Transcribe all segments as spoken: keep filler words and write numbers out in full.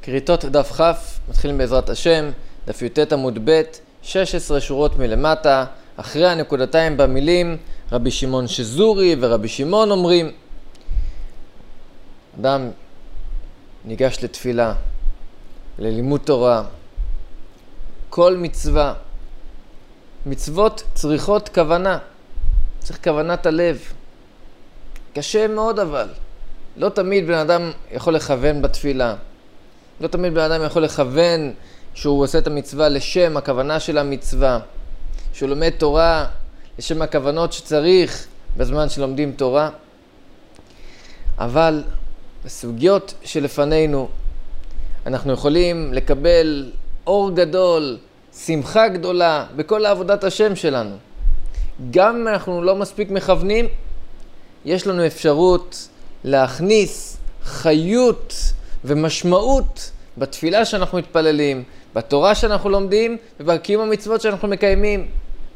כריתות דף כ', מתחילים בעזרת השם, דף י"ט עמוד ב', שש עשרה שורות מלמטה, אחרי הנקודתיים במילים, רבי שמעון שזורי ורבי שמעון אומרים. אדם ניגש לתפילה, ללימוד תורה, כל מצווה, מצוות צריכות כוונה, צריך כוונת הלב. קשה מאוד אבל, לא תמיד בן אדם יכול לכוון בתפילה, לא תמיד בן אדם יכול לכוון שהוא עושה את המצווה לשם הכוונה של המצווה, שהוא לומד תורה לשם הכוונות שצריך בזמן שלומדים תורה. אבל בסוגיות שלפנינו אנחנו יכולים לקבל אור גדול, שמחה גדולה בכל עבודת השם שלנו. גם אם אנחנו לא מספיק מכוונים, יש לנו אפשרות להכניס חיות ומשמעות בתפילה שאנחנו מתפללים, בתורה שאנחנו לומדים ובקיום המצוות שאנחנו מקיימים.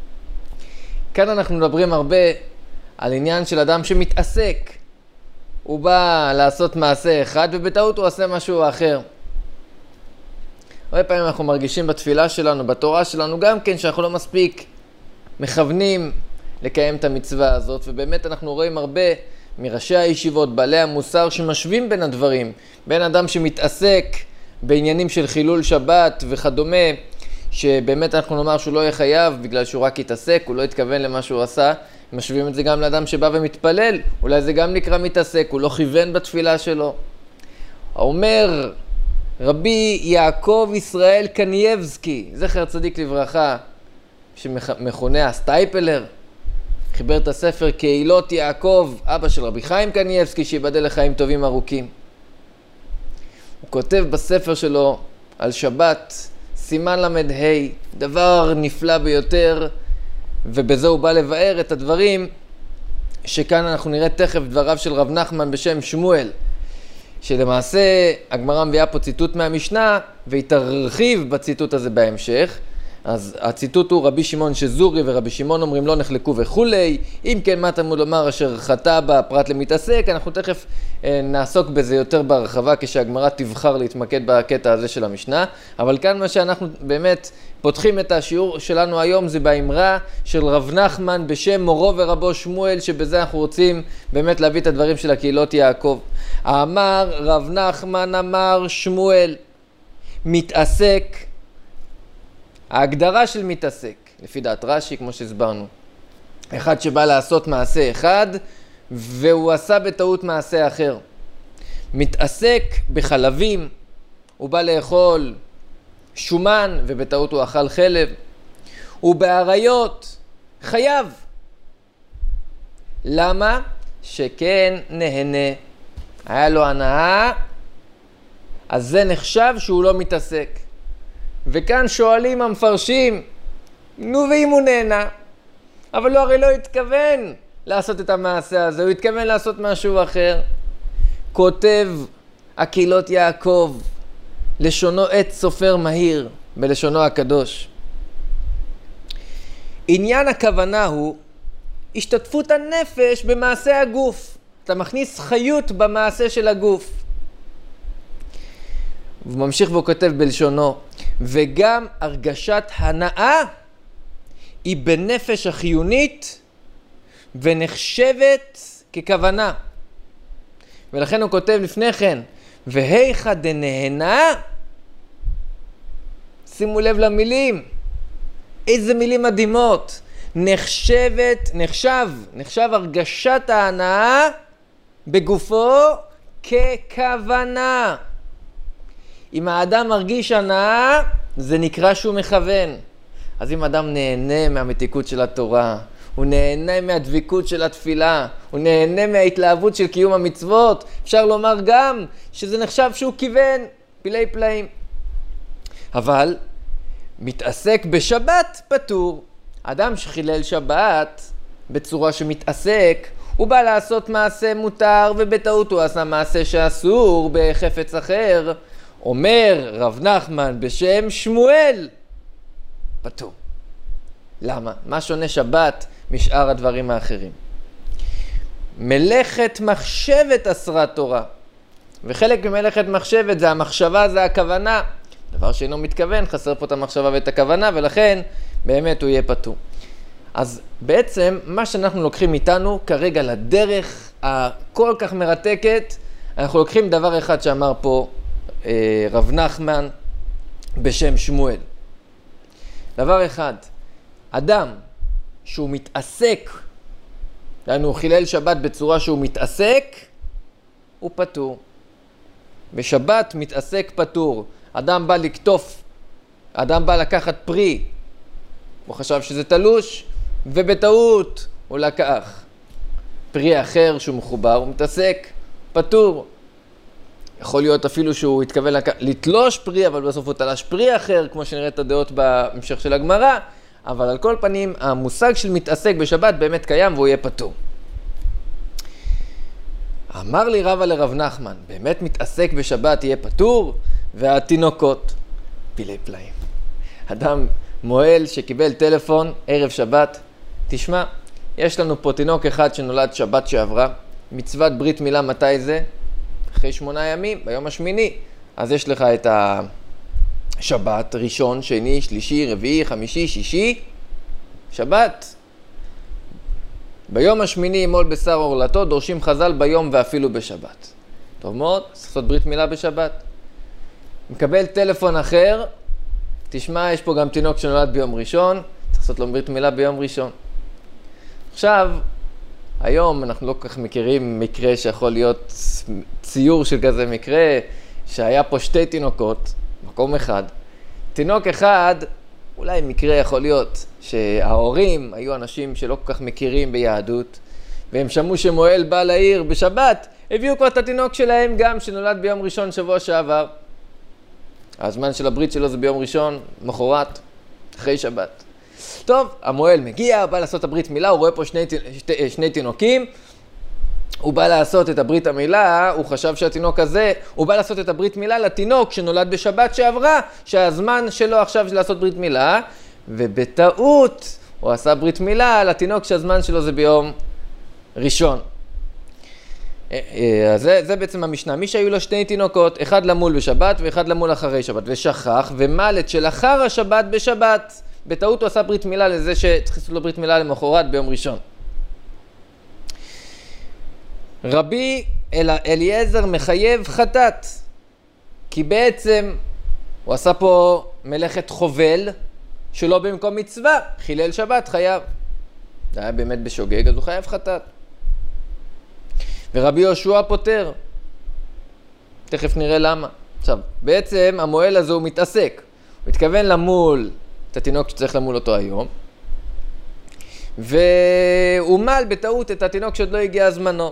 כאן אנחנו מדברים הרבה על עניין של אדם שמתעסק. הוא בא לעשות מעשה אחד ובטעות הוא עושה משהו אחר. הרבה פעמים אנחנו מרגישים בתפילה שלנו, בתורה שלנו גם כן שאנחנו לא מספיק מכוונים לקיים את המצווה הזאת, ובאמת אנחנו רואים הרבה מראשי הישיבות, בעלי המוסר, שמשווים בין הדברים, בין אדם שמתעסק בעניינים של חילול שבת וכדומה, שבאמת אנחנו נאמר שהוא לא יהיה חייב בגלל שהוא רק יתעסק, הוא לא התכוון למה שהוא עשה, משווים את זה גם לאדם שבא ומתפלל, אולי זה גם נקרא מתעסק, הוא לא כיוון בתפילה שלו. אומר רבי יעקב ישראל קנייבסקי, זכר צדיק לברכה, שמכונה הסטייפלר, חיבר את הספר קהילות יעקב, אבא של רבי חיים קנייבסקי, שיבדל לחיים טובים ארוכים. הוא כותב בספר שלו על שבת, סימן למד ה', דבר נפלא ביותר, ובזה הוא בא לבאר את הדברים שכאן אנחנו נראה תכף דבריו של רב נחמן בשם שמואל, שלמעשה הגמרא מביאה פה ציטוט מהמשנה והיא תרחיב בציטוט הזה בהמשך. אז הציטוט הוא רבי שמעון שזורי ורבי שמעון אומרים לא נחלקו וכולי. אם כן מה תלמוד לומר אשר חטא בה פרט למתעסק, אנחנו תכף אה, נעסוק בזה יותר בהרחבה כשהגמרא תבחר להתמקד בקטע הזה של המשנה. אבל כאן מה שאנחנו באמת פותחים את השיעור שלנו היום זה באמרה של רב נחמן בשם מורו ורבו שמואל, שבזה אנחנו רוצים באמת להביא את הדברים של הקהילות יעקב. אמר רב נחמן אמר שמואל, מתעסק, ההגדרה של מתעסק, לפי דעת רש"י, כמו שהסברנו, אחד שבא לעשות מעשה אחד, והוא עשה בטעות מעשה אחר. מתעסק בחלבים, הוא בא לאכול שומן, ובטעות הוא אכל חלב. הוא בעריות, חייב. למה? שכן נהנה. היה לו הנאה, אז זה נחשב שהוא לא מתעסק. וכאן שואלים המפרשים, נו ואם הוא נהנה, אבל הוא הרי לא התכוון לעשות את המעשה הזה, הוא התכוון לעשות משהו אחר. כותב הקהילות יעקב, לשונו עת סופר מהיר, בלשונו הקדוש. עניין הכוונה הוא השתתפות הנפש במעשה הגוף. אתה מכניס חיות במעשה של הגוף. הוא ממשיך והוא כותב בלשונו, וגם הרגשת הנאה היא בנפש החיונית ונחשבת ככוונה. ולכן הוא כותב לפני כן, והיכא דנהנה, שימו לב למילים, איזה מילים מדהימות, נחשבת, נחשב, נחשב הרגשת ההנאה בגופו ככוונה. אם האדם מרגיש הנאה, זה נקרא שהוא מכוון. אז אם האדם נהנה מהמתיקות של התורה, הוא נהנה מהדביקות של התפילה, הוא נהנה מההתלהבות של קיום המצוות, אפשר לומר גם שזה נחשב שהוא כיוון, פילי פלאים. אבל מתעסק בשבת פטור. אדם שחילל שבת בצורה שמתעסק, הוא בא לעשות מעשה מותר ובטעות הוא עשה מעשה שאסור בחפץ אחר. אומר רב נחמן בשם שמואל, פטור. למה? מה שונה שבת משאר הדברים האחרים? מלאכת מחשבת אסרה תורה. וחלק ממלאכת מחשבת זה המחשבה, זה הכוונה. דבר שאינו מתכוון, חסר פה את המחשבה ואת הכוונה, ולכן באמת הוא יהיה פטור. אז בעצם מה שאנחנו לוקחים איתנו כרגע לדרך הכל כך מרתקת, אנחנו לוקחים דבר אחד שאמר פה אה, רב נחמן בשם שמואל. דבר אחד, אדם שהוא מתעסק, הוא חילל שבת בצורה שהוא מתעסק, הוא פטור. בשבת מתעסק פטור. אדם בא לקטוף, אדם בא לקחת פרי, הוא חשב שזה תלוש, ובטעות הוא לקח פרי אחר שהוא מחובר, הוא מתעסק פטור. יכול להיות אפילו שהוא התכוון לק... לתלוש פרי, אבל בסוף הוא תלש פרי אחר, כמו שנראה את הדעות בהמשך של הגמרא, אבל על כל פנים, המושג של מתעסק בשבת באמת קיים והוא יהיה פטור. אמר לי רבא לרב נחמן, באמת מתעסק בשבת יהיה פטור, והתינוקות, פילי פלאים. אדם מועל שקיבל טלפון ערב שבת, תשמע, יש לנו פה תינוק אחד שנולד שבת שעברה, מצוות ברית מילה מתי זה? אחרי שמונה ימים, ביום השמיני. אז יש לך את השבת, ראשון, שני, שלישי, רביעי, חמישי, שישי, שבת. ביום השמיני מול בשר עורלתו, דורשים חז"ל ביום ואפילו בשבת. טוב מאוד, צריך לעשות ברית מילה בשבת. מקבל טלפון אחר, תשמע, יש פה גם תינוק שנולד ביום ראשון, צריך לעשות לו ברית מילה ביום ראשון. עכשיו, היום אנחנו לא כל כך מכירים מקרה שיכול להיות ציור של כזה מקרה, שהיה פה שתי תינוקות, מקום אחד. תינוק אחד, אולי מקרה יכול להיות שההורים היו אנשים שלא כל כך מכירים ביהדות, והם שמעו שמואל בא לעיר בשבת, הביאו כבר את התינוק שלהם גם שנולד ביום ראשון שבוע שעבר. הזמן של הברית שלו זה ביום ראשון, מחרת, אחרי שבת. טוב, המואל מגיע, בא לעשות את הברית מילה, הוא רואה פה שני, שני, שני תינוקים, הוא בא לעשות את הברית המילה, הוא חשב שהתינוק הזה, הוא בא לעשות את הברית מילה לתינוק שנולד בשבת שעברה, שהזמן שלו עכשיו זה לעשות ברית מילה, ובטעות הוא עשה ברית מילה לתינוק שהזמן שלו זה ביום ראשון. אז זה, זה בעצם המשנה. מי שהיו לו שני תינוקות, אחד למול בשבת ואחד למול אחרי שבת, ושכח ומלט שלאחר השבת בשבת, בטעות הוא עשה ברית מילה לזה שצריך לעשות לו ברית מילה למחרת ביום ראשון. רבי אל... אליעזר מחייב חטאת, כי בעצם הוא עשה פה מלאכת חובל שלא במקום מצווה, חילל שבת חייב. זה היה באמת בשוגג, אז הוא חייב חטאת. ורבי יהושע פותר. תכף נראה למה. עכשיו, בעצם המועל הזה הוא מתעסק. הוא מתכוון למול את התינוק שצריך למול אותו היום, והוא מל בטעות את התינוק שעוד לא הגיע זמנו.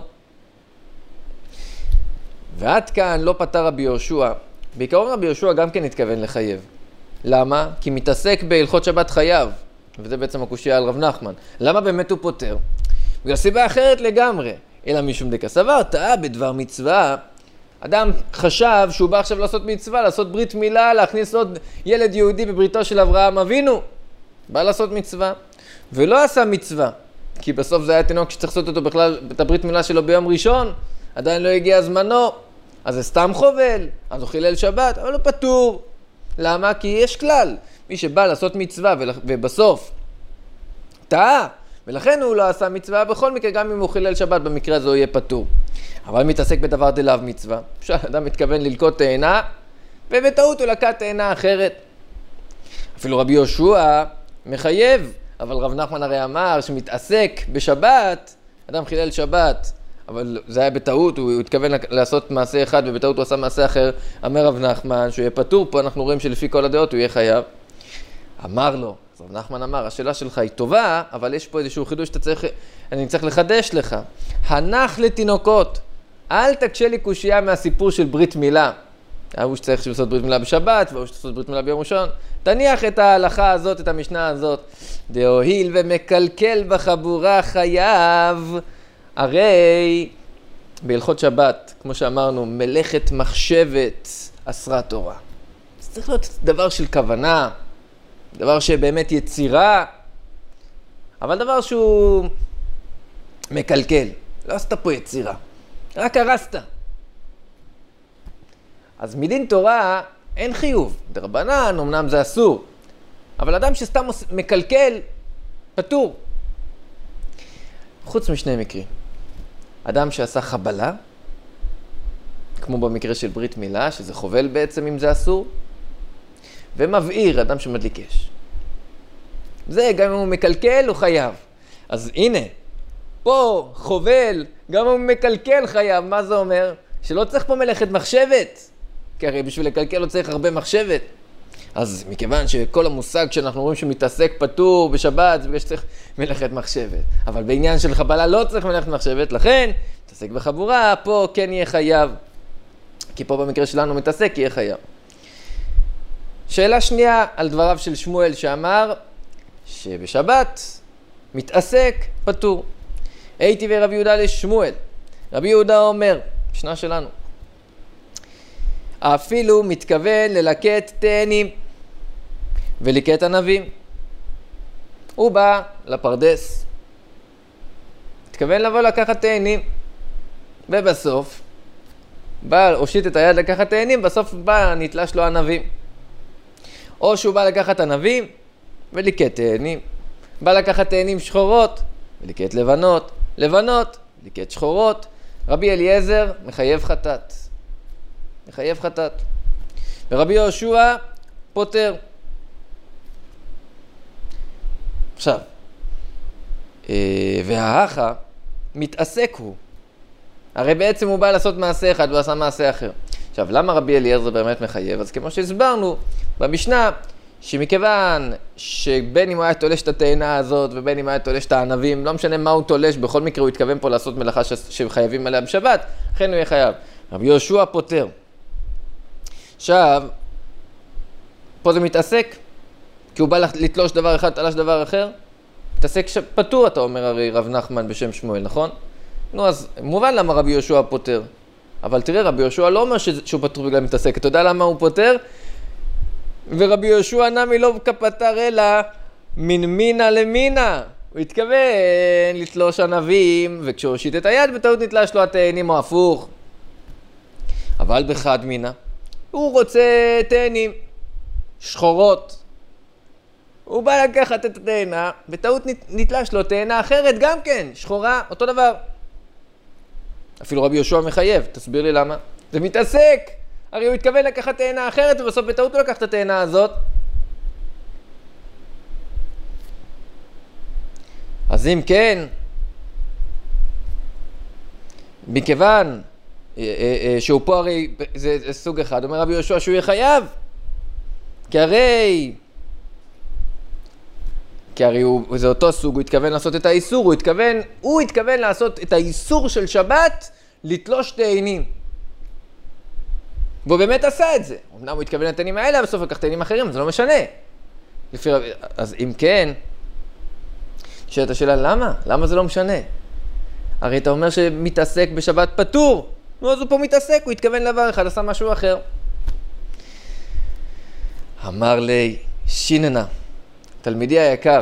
ועד כאן לא פתר רבי יהושע. בעיקרון רבי יהושע גם כן התכוון לחייב. למה? כי מתעסק בהלכות שבת חייב. וזה בעצם הקושיה על רב נחמן. למה באמת הוא פותר? בגלל סיבה אחרת לגמרי. אלא משום דקה סבר, טעה בדבר מצווה. אדם חשב שהוא בא עכשיו לעשות מצווה, לעשות ברית מילה, להכניס עוד ילד יהודי בבריתו של אברהם אבינו. בא לעשות מצווה. ולא עשה מצווה. כי בסוף זה היה תינוק שצריך לעשות אותו בכלל, את הברית מילה שלו ביום ראשון. עדיין לא הגיע זמנו. אז זה סתם חובל. אז הוא חילל שבת, אבל הוא פטור. למה? כי יש כלל. מי שבא לעשות מצווה ובסוף טעה, ולכן הוא לא עשה מצווה, בכל מקרה גם אם הוא חילל שבת במקרה הזה הוא יהיה פטור. אבל מתעסק בדבר דלאו מצווה. אדם מתכוון ללקוט תאנה, ובטעות הוא לקט תאנה אחרת. אפילו רבי יהושע מחייב, אבל רב נחמן הרי אמר שמתעסק בשבת, אדם חילל שבת, אבל זה היה בטעות, הוא התכוון לעשות מעשה אחד ובטעות הוא עשה מעשה אחר. אמר רב נחמן שהוא יהיה פטור, פה אנחנו רואים שלפי כל הדעות הוא יהיה חייב. אמר לו, רב נחמן אמר, השאלה שלך היא טובה, אבל יש פה איזשהו חידוש שאתה צריך, אני צריך לחדש לך. הנח לתינוקות, אל תקשה לי קושייה מהסיפור של ברית מילה. הוא שצריך לעשות ברית מילה בשבת, והוא שצריך לעשות ברית מילה ביום ראשון. תניח את ההלכה הזאת, את המשנה הזאת. דאוהיל ומקלקל בחבורה חייב. הרי בהלכות שבת, כמו שאמרנו, מלאכת מחשבת אסרה תורה. זה צריך להיות דבר של כוונה, דבר שבאמת יצירה, אבל דבר שהוא מקלקל. לא עשת פה יצירה, רק הרסת. אז מדין תורה אין חיוב. דרבנן, אמנם זה אסור. אבל אדם שסתם מקלקל, פטור. חוץ משני מקרים. אדם שעשה חבלה, כמו במקרה של ברית מילה, שזה חובל בעצם אם זה אסור, ומבעיר, אדם שמדליק אש. זה, גם אם הוא מקלקל, הוא חייב. אז הנה, פה חובל, גם אם הוא מקלקל חייב, מה זה אומר? שלא צריך פה מלאכת מחשבת, כי הרי בשביל לקלקל לא צריך הרבה מחשבת. אז מכיוון שכל המושג שאנחנו רואים שמתעסק פטור בשבת, זה בגלל שצריך מלאכת מחשבת. אבל בעניין של חבלה לא צריך מלאכת מחשבת, לכן, מתעסק בחבורה, פה כן יהיה חייב. כי פה במקרה שלנו מתעסק, יהיה חייב. שאלה שנייה על דבריו של שמואל שאמר שבשבת מתעסק פטור. הייתי ורבי יהודה לשמואל. רבי יהודה אומר, משנה שלנו, אפילו מתכוון ללקט תאנים וליקט ענבים. הוא בא לפרדס, מתכוון לבוא לקחת תאנים, ובסוף בא, הושיט את היד לקחת תאנים, בסוף בא, נתלש לו ענבים. או שהוא בא לקחת ענבים וליקט תאנים. בא לקחת תאנים שחורות וליקט לבנות. לבנות, ליקט שחורות. רבי אליעזר מחייב חטאת. מחייב חטאת. ורבי יהושע פוטר. עכשיו, והאחה מתעסק הוא. הרי בעצם הוא בא לעשות מעשה אחד והוא עשה מעשה אחר. עכשיו, למה רבי אליעזר באמת מחייב? אז כמו שהסברנו במשנה, שמכיוון שבין אם הוא היה תולש את התאנה הזאת ובין אם הוא היה תולש את הענבים, לא משנה מה הוא תולש, בכל מקרה הוא התכוון פה לעשות מלאכה שחייבים עליה בשבת, לכן הוא יהיה חייב. רבי יהושע פוטר. עכשיו, פה זה מתעסק, כי הוא בא לתלוש דבר אחד, תלש דבר אחר, מתעסק פטור, אתה אומר הרי רב נחמן בשם שמואל, נכון? נו, אז מובן למה רבי יהושע פוטר. אבל תראה, רבי יהושע לא אומר שהוא פטור בגלל מתעסק. אתה יודע למה הוא פוטר? ורבי יהושע נמי לא כפטר אלא מן מינה למינה. הוא התכוון לתלוש ענבים, וכשהוא הושיט את היד בטעות נתלש לו התאנים או הפוך. אבל בחד מינה, הוא רוצה תאנים שחורות. הוא בא לקחת את התאנה, בטעות נתלש לו תאנה אחרת גם כן, שחורה, אותו דבר. אפילו רבי יהושע מחייב, תסביר לי למה. זה מתעסק, הרי הוא התכוון לקחת תאנה אחרת ובסוף בטעות הוא לקח את התאנה הזאת. אז אם כן, מכיוון שהוא פה הרי, זה, זה סוג אחד, אומר רבי יהושע שהוא יהיה חייב. כי הרי, כי הרי הוא, זה אותו סוג, הוא התכוון לעשות את האיסור, הוא התכוון, הוא התכוון לעשות את האיסור של שבת, לתלוש תאנים. והוא באמת עשה את זה. אמנם הוא התכוון לתאנים האלה, בסוף לקח תאנים אחרים, זה לא משנה. לפי, אז אם כן, שאלת השאלה, למה? למה זה לא משנה? הרי אתה אומר שמתעסק בשבת פטור. נו, אז הוא פה מתעסק, הוא התכוון לדבר אחד, עשה משהו אחר. אמר לי, שיננה, תלמידי היקר,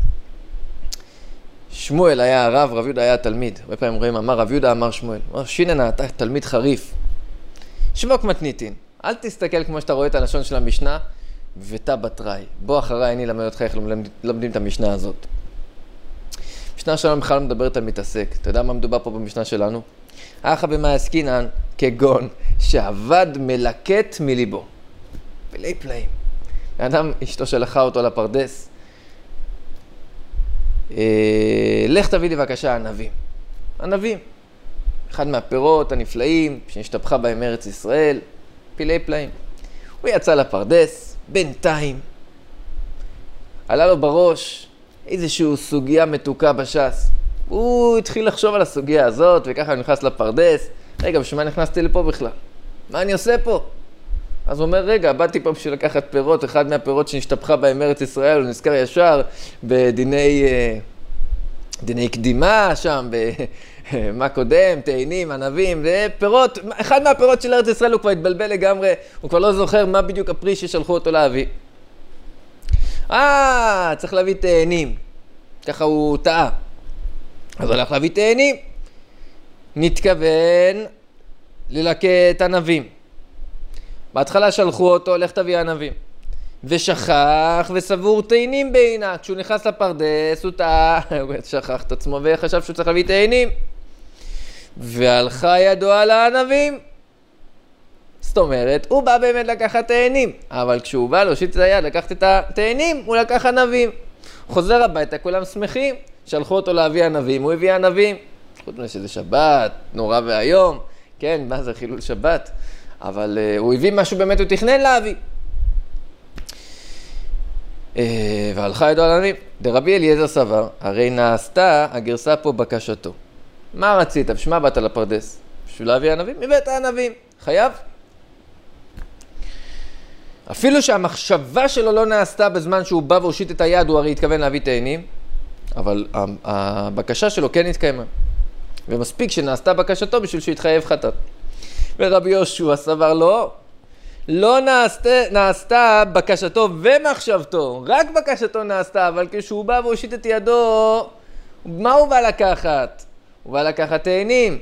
שמואל היה הרב, רב יהודה היה תלמיד. הרבה פעמים רואים, אמר רב יהודה, אמר שמואל. אמר, שיננה, אתה תלמיד חריף. שבוק מתניתין. אל תסתכל כמו שאתה רואה את הלשון של המשנה, ותא בתראי. בוא אחריי, אני אלמד אותך איך לומדים את המשנה הזאת. המשנה שלנו בכלל מדברת על מתעסק. אתה יודע מה מדובר פה במשנה שלנו? אחא במאי עסקינן כגון שעבד מלקט מליבו. פלאי פלאים. האדם, אשתו שלחה אותו לפרדס. אה, לך תביא לי בבקשה ענבים. ענבים. אחד מהפירות הנפלאים שנשתפכה בהם ארץ ישראל. פלאי פלאים. הוא יצא לפרדס, בינתיים. עלה לו בראש איזושהי סוגיה מתוקה בש"ס. הוא התחיל לחשוב על הסוגיה הזאת, וככה הוא נכנס לפרדס. רגע, בשביל מה נכנסתי לפה בכלל? מה אני עושה פה? אז הוא אומר, רגע, באתי פה בשביל לקחת פירות, אחד מהפירות שנשתפכה בהם ארץ ישראל, הוא נזכר ישר בדיני דיני קדימה שם, במה קודם, תאנים, ענבים, פירות, אחד מהפירות של ארץ ישראל הוא כבר התבלבל לגמרי, הוא כבר לא זוכר מה בדיוק הפרי ששלחו אותו להביא. אה, צריך להביא תאנים. ככה הוא טעה. אז הוא הולך להביא תאנים. נתכוון ללקט ענבים. בהתחלה שלחו אותו, לך תביא ענבים. ושכח וסבור תאנים בעינה. כשהוא נכנס לפרדס, הוא טעה, הוא שכח את עצמו וחשב שהוא צריך להביא תאנים. והלכה ידו על הענבים. זאת אומרת, הוא בא באמת לקחת תאנים, אבל כשהוא בא להושיט את היד לקחת את התאנים, הוא לקח ענבים. חוזר הביתה, כולם שמחים, שלחו אותו להביא ענבים, הוא הביא ענבים. חוץ מזה שזה שבת, נורא והיום, כן, מה זה חילול שבת? אבל uh, הוא הביא משהו באמת, הוא תכנן להביא. Uh, והלכה ידו על ענבים. דרבי אליעזר סבר, הרי נעשתה הגרסה פה בקשתו. מה רצית? בשביל מה באת לפרדס? בשביל להביא ענבים? מבית הענבים. חייב? אפילו שהמחשבה שלו לא נעשתה בזמן שהוא בא והושיט את היד, הוא הרי התכוון להביא תאנים, אבל הבקשה שלו כן התקיימה. ומספיק שנעשתה בקשתו בשביל שהוא יתחייב חטאת. ורבי יהושע סבר לא, לא נעשתה, נעשתה בקשתו ומחשבתו, רק בקשתו נעשתה, אבל כשהוא בא והושיט את ידו, מה הוא בא לקחת? הוא בא לקחת תאנים.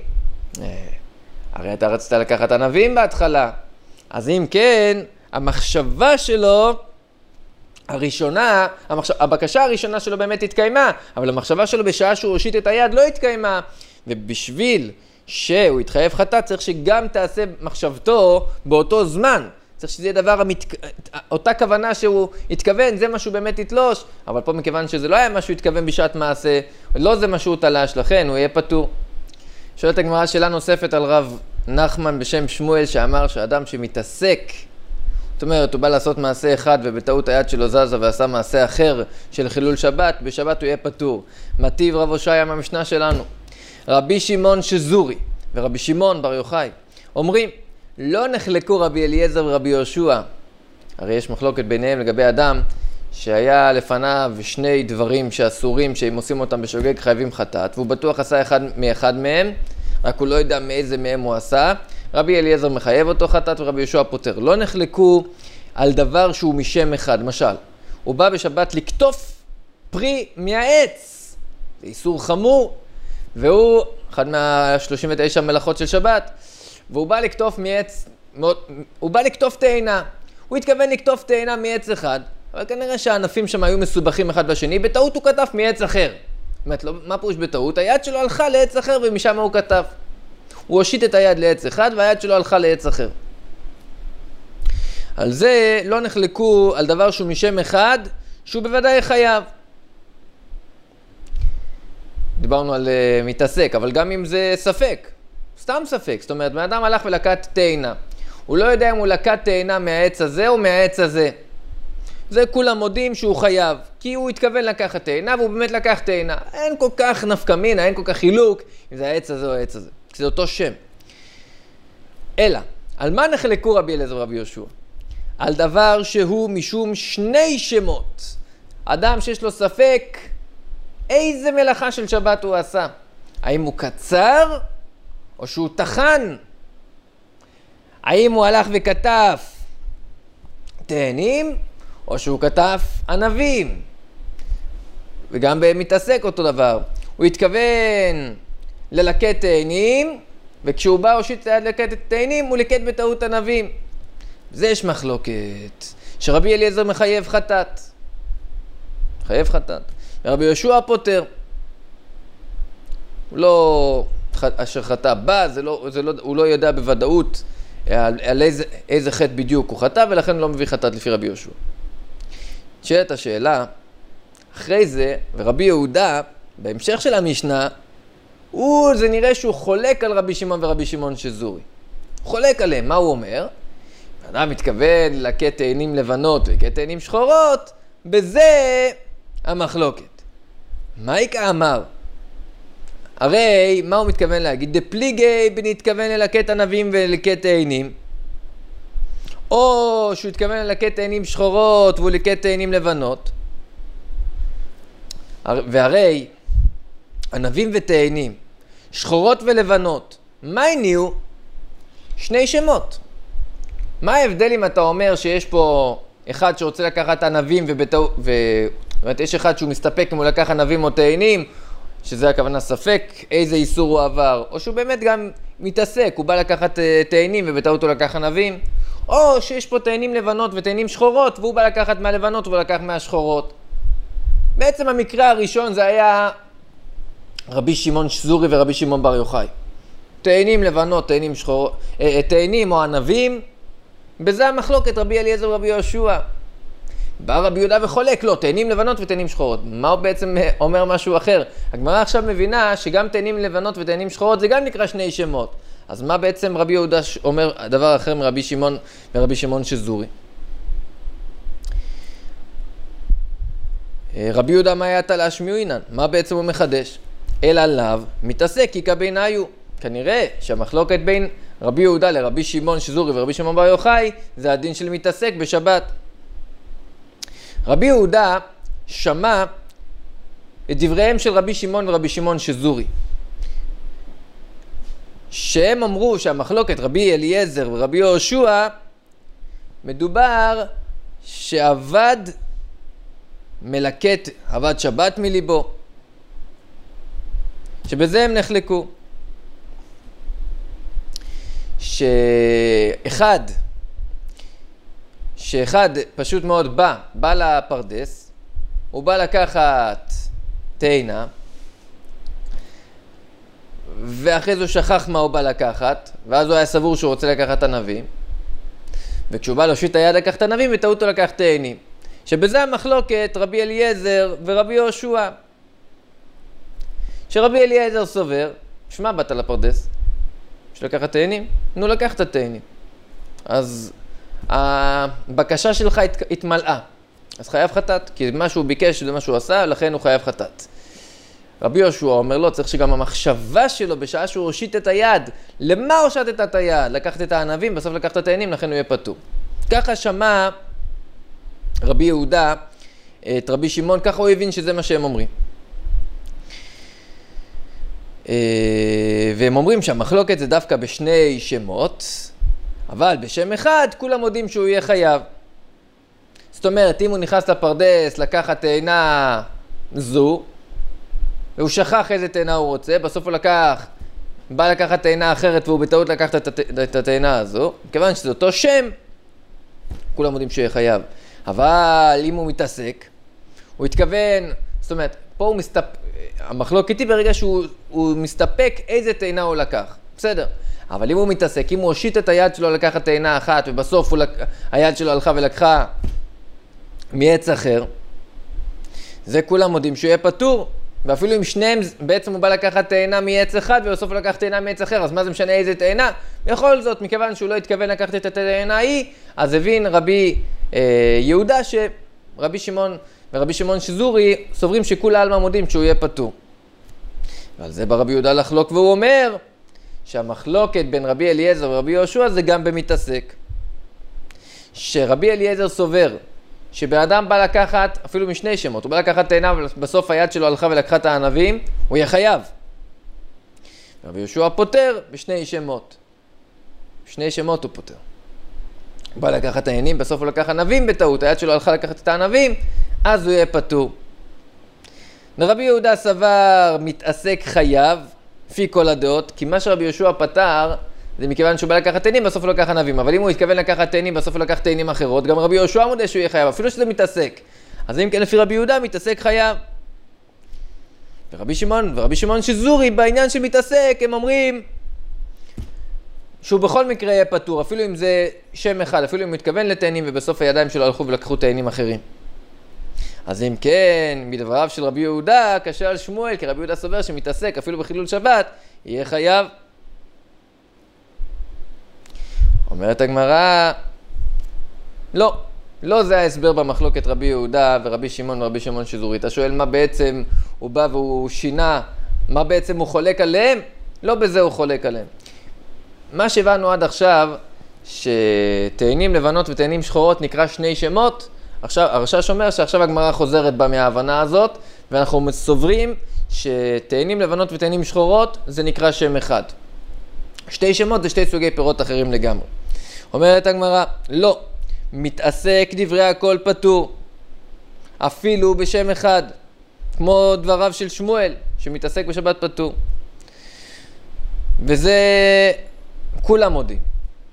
הרי אתה רצית לקחת ענבים בהתחלה. אז אם כן, המחשבה שלו, הראשונה, המחש... הבקשה הראשונה שלו באמת התקיימה, אבל המחשבה שלו בשעה שהוא הושיט את היד לא התקיימה. ובשביל שהוא יתחייב חטאת, צריך שגם תעשה מחשבתו באותו זמן. צריך שזה יהיה דבר, המת... אותה כוונה שהוא התכוון, זה מה שהוא באמת יתלוש, אבל פה מכיוון שזה לא היה מה שהוא התכוון בשעת מעשה, לא זה מה שהוא תלש, לכן הוא יהיה פטור. שואלת הגמרא שאלה נוספת על רב נחמן בשם שמואל, שאמר שאדם שמתעסק, זאת אומרת, הוא בא לעשות מעשה אחד ובטעות היד שלו זזה ועשה מעשה אחר של חילול שבת, בשבת הוא יהיה פטור. מטיב רב הושעיה מהמשנה שלנו. רבי שמעון שזורי ורבי שמעון בר יוחאי אומרים, לא נחלקו רבי אליעזר ורבי יהושע. הרי יש מחלוקת ביניהם לגבי אדם שהיה לפניו שני דברים שאסורים, שאם עושים אותם בשוגג חייבים חטאת, והוא בטוח עשה אחד מאחד מהם, רק הוא לא יודע מאיזה מהם הוא עשה. רבי אליעזר מחייב אותו חטאת ורבי יהושע פוטר. לא נחלקו על דבר שהוא משם אחד. למשל, הוא בא בשבת לקטוף פרי מהעץ. זה איסור חמור, והוא אחד מה-שלושים ותשע מלאכות של שבת, והוא בא לקטוף מעץ, הוא בא לקטוף תאנה. הוא התכוון לקטוף תאנה מעץ אחד, אבל כנראה שהענפים שם היו מסובכים אחד בשני, בטעות הוא כתף מעץ אחר. זאת אומרת, מה פירוש בטעות? היד שלו הלכה לעץ אחר ומשם הוא כתף. הוא הושיט את היד לעץ אחד והיד שלו הלכה לעץ אחר. על זה לא נחלקו על דבר שהוא משם אחד, שהוא בוודאי חייב. דיברנו על uh, מתעסק, אבל גם אם זה ספק, סתם ספק. זאת אומרת, בן אדם הלך ולקט תאנה. הוא לא יודע אם הוא לקט תאנה מהעץ הזה או מהעץ הזה. זה כולם מודים שהוא חייב, כי הוא התכוון לקחת תאנה והוא באמת לקח תאנה. אין כל כך נפקא מינה, אין כל כך חילוק, אם זה העץ הזה או העץ הזה. זה אותו שם. אלא, על מה נחלקו רבי אליעזר ורבי יהושע? על דבר שהוא משום שני שמות. אדם שיש לו ספק איזה מלאכה של שבת הוא עשה. האם הוא קצר או שהוא תחן? האם הוא הלך וכתף תאנים או שהוא כתף ענבים? וגם במתעסק אותו דבר. הוא התכוון ללקט תאנים, וכשהוא בא הושיט את היד ללקט את תאנים, הוא לקט בטעות ענבים. זה יש מחלוקת, שרבי אליעזר מחייב חטאת. מחייב חטאת. ורבי יהושע פוטר. הוא לא, אשר חטא בא, זה לא, זה לא, הוא לא יודע בוודאות על, על איזה, איזה חטא בדיוק הוא חטא, ולכן לא מביא חטאת לפי רבי יהושע. שאלת השאלה, אחרי זה, ורבי יהודה, בהמשך של המשנה, הוא, זה נראה שהוא חולק על רבי שמעון ורבי שמעון שזורי. חולק עליהם. מה הוא אומר? אדם מתכוון לקט תאנים לבנות ולקט תאנים שחורות, בזה המחלוקת. מה יקע אמר? הרי מה הוא מתכוון להגיד? דפליגי בנתכוון ללקט ענבים ולקט תאנים, או שהוא התכוון ללקט תאנים שחורות והוא לקט תאנים לבנות. והרי ענבים ותאנים, שחורות ולבנות, מה הניעו? שני שמות. מה ההבדל אם אתה אומר שיש פה אחד שרוצה לקחת ענבים ובטעות, ו... זאת אומרת, יש אחד שהוא מסתפק אם הוא לקח ענבים או תאנים, שזה הכוונה ספק איזה איסור הוא עבר, או שהוא באמת גם מתעסק, הוא בא לקחת תאנים ובטעות הוא לקח ענבים, או שיש פה תאנים לבנות ותאנים שחורות, והוא בא לקחת מהלבנות והוא לקח מהשחורות. בעצם המקרה הראשון זה היה רבי שמעון שזורי ורבי שמעון בר יוחאי. תאנים לבנות, תאנים שחורות, תאנים או ענבים, בזה המחלוקת רבי אליעזר ורבי יהושע. בא רבי יהודה וחולק, לא, תאנים לבנות ותאנים שחורות. מה הוא בעצם אומר משהו אחר? הגמרא עכשיו מבינה שגם תאנים לבנות ותאנים שחורות זה גם נקרא שני שמות. אז מה בעצם רבי יהודה אומר דבר אחר מרבי שמעון ורבי שמעון שזורי? רבי יהודה מה היה תלה שמיועינן? מה בעצם הוא מחדש? אלא לאו מתעסק כי כביניו. כנראה שהמחלוקת בין רבי יהודה לרבי שמעון שזורי ורבי שמעון בר יוחאי זה הדין של מתעסק בשבת. רבי יהודה שמע את דבריהם של רבי שמעון ורבי שמעון שזורי, שהם אמרו שהמחלוקת רבי אליעזר ורבי יהושע מדובר שעבד מלקט, עבד שבת מליבו, שבזה הם נחלקו. שאחד, שאחד פשוט מאוד בא, בא לפרדס, הוא בא לקחת תאנה, ואחרי זה הוא שכח מה הוא בא לקחת, ואז הוא היה סבור שהוא רוצה לקחת ענבים, וכשהוא בא להושיט היד לקחת ענבים, בטעות הוא לקח תאנים. שבזה המחלוקת רבי אליעזר ורבי יהושע. שרבי אליעזר סובר, שמה באת לפרדס? שלקחת תאנים? נו, לקחת תאנים. אז הבקשה שלך הת... התמלאה. אז חייב חטאת, כי מה שהוא ביקש זה מה שהוא עשה, לכן הוא חייב חטאת. רבי יהושע אומר לו, צריך שגם המחשבה שלו בשעה שהוא הושיט את היד, למה הושטת את היד? לקחת את הענבים, בסוף לקחת את התאנים, לכן הוא יהיה פטור. ככה שמע רבי יהודה את רבי שמעון, ככה הוא הבין שזה מה שהם אומרים. והם אומרים שהמחלוקת זה דווקא בשני שמות, אבל בשם אחד כולם יודעים שהוא יהיה חייב. זאת אומרת, אם הוא נכנס לפרדס לקחת תאנה זו, והוא שכח איזה תאנה הוא רוצה, בסוף הוא לקח, בא לקחת תאנה אחרת והוא בטעות לקח את התאנה הזו, כיוון שזה אותו שם, כולם יודעים שהוא יהיה חייב. אבל אם הוא מתעסק, הוא התכוון, זאת אומרת, פה הוא מסתפק, המחלוקת היא ברגע שהוא הוא מסתפק איזה תאנה הוא לקח, בסדר. אבל אם הוא מתעסק, אם הוא הושיט את היד שלו לקחת תאנה אחת, ובסוף הוא לק... היד שלו הלכה ולקחה מעץ אחר, זה כולם יודעים שהוא יהיה פטור, ואפילו אם שניהם, בעצם הוא בא לקחת תאנה מעץ אחד, ובסוף הוא לקח תאנה מעץ אחר, אז מה זה משנה איזה תאנה? בכל זאת, מכיוון שהוא לא התכוון לקחת את התאנה ההיא, אז הבין רבי אה, יהודה שרבי שמעון ורבי שמעון שזורי סוברים שכול העלמא מודים שהוא יהיה פטור. ועל זה בא רבי יהודה לחלוק, והוא אומר שהמחלוקת בין רבי אליעזר ורבי יהושע זה גם במתעסק. שרבי אליעזר סובר שבאדם בא לקחת, אפילו משני שמות, הוא בא לקחת תאנה ובסוף היד שלו הלכה ולקחה את הענבים, הוא יהיה חייב. רבי יהושע פוטר בשני שמות. שני שמות הוא פוטר. הוא בא לקחת תאנים, בסוף הוא לקח ענבים בטעות, היד שלו הלכה לקחת את הענבים, אז הוא יהיה פטור. רבי יהודה סבר מתעסק חייב, לפי כל הדעות, כי מה שרבי יהושע פטר, זה מכיוון שהוא בא לקחת תאנים, בסוף הוא לקח ענבים. אבל אם הוא התכוון לקחת תאנים, בסוף הוא לקח תאנים אחרות, גם רבי יהושע מודה שהוא יהיה חייב, אפילו שזה מתעסק. אז אם כן לפי רבי יהודה, מתעסק חייב. ורבי שמעון, ורבי שמעון שזורי, בעניין של מתעסק, הם אומרים שהוא בכל מקרה יהיה פטור, אפילו אם זה שם אחד, אפילו אם הוא מתכוון לתאנים, ובסוף הידיים שלו הלכו ולקחו תאנים אחרים. אז אם כן, מדבריו של רבי יהודה, קשה על שמואל, כי רבי יהודה סובר שמתעסק, אפילו בחילול שבת, יהיה חייב. אומרת הגמרא, לא, לא זה ההסבר במחלוקת רבי יהודה ורבי שמעון ורבי שמעון שזורי. אתה שואל מה בעצם הוא בא והוא שינה, מה בעצם הוא חולק עליהם? לא בזה הוא חולק עליהם. מה שהבנו עד עכשיו, שתאנים לבנות ותאנים שחורות נקרא שני שמות, עכשיו, הרש"ש אומר שעכשיו הגמרא חוזרת בה מההבנה הזאת, ואנחנו סוברים שתאנים לבנות ותאנים שחורות זה נקרא שם אחד. שתי שמות זה שתי סוגי פירות אחרים לגמרי. אומרת הגמרא, לא, מתעסק דברי הכל פטור, אפילו בשם אחד, כמו דבריו של שמואל, שמתעסק בשבת פטור. וזה כולם מודים.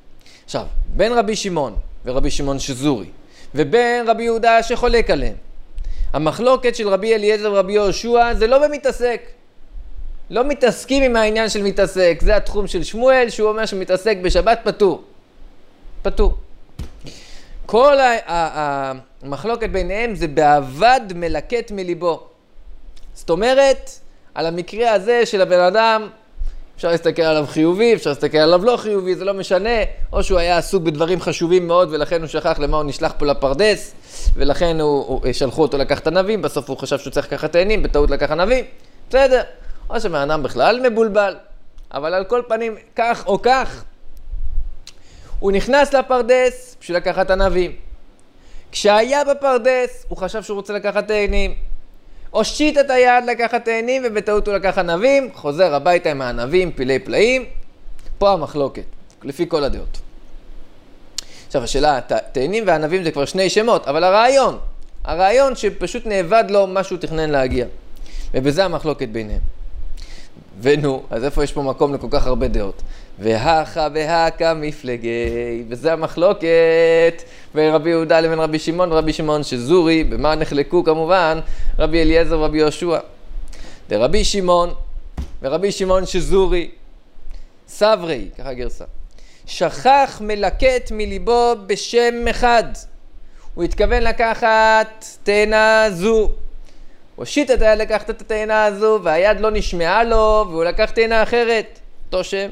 עכשיו, בין רבי שמעון ורבי שמעון שזורי, ובין רבי יהודה שחולק עליהם, המחלוקת של רבי אליעזר ורבי יהושע זה לא במתעסק. לא מתעסקים עם העניין של מתעסק, זה התחום של שמואל, שהוא אומר שמתעסק בשבת פטור. פטור. כל המחלוקת ביניהם זה בעבד מלקט מליבו. זאת אומרת, על המקרה הזה של הבן אדם, אפשר להסתכל עליו חיובי, אפשר להסתכל עליו לא חיובי, זה לא משנה, או שהוא היה עסוק בדברים חשובים מאוד, ולכן הוא שכח למה הוא נשלח פה לפרדס, ולכן הוא, הוא, שלחו אותו לקחת ענבים, בסוף הוא חשב שהוא צריך לקחת תאנים, בטעות לקח ענבים, בסדר. או שבן אדם בכלל מבולבל, אבל על כל פנים, כך או כך, הוא נכנס לפרדס בשביל לקחת ענבים. כשהיה בפרדס, הוא חשב שהוא רוצה לקחת תאנים, הושיט את היד לקחת תאנים, ובטעות הוא לקח ענבים, חוזר הביתה עם הענבים, פילי פלאים. פה המחלוקת, לפי כל הדעות. עכשיו השאלה, תאנים וענבים זה כבר שני שמות, אבל הרעיון, הרעיון שפשוט נאבד לו מה שהוא תכנן להגיע. ובזה המחלוקת ביניהם. ונו, אז איפה יש פה מקום לכל כך הרבה דעות? והכה והכה מפלגי, וזה המחלוקת בין רבי יהודה לבין רבי שמעון ורבי שמעון שזורי, במה נחלקו כמובן רבי אליעזר ורבי יהושע. דרבי שמעון ורבי שמעון שזורי, סברי, ככה גרסה, שכח מלקט מליבו בשם אחד. הוא התכוון לקחת תאנה זו. הוא הושיט את היד לקחת את התאנה הזו, והיד לא נשמעה לו, והוא לקח תאנה אחרת, אותו שם.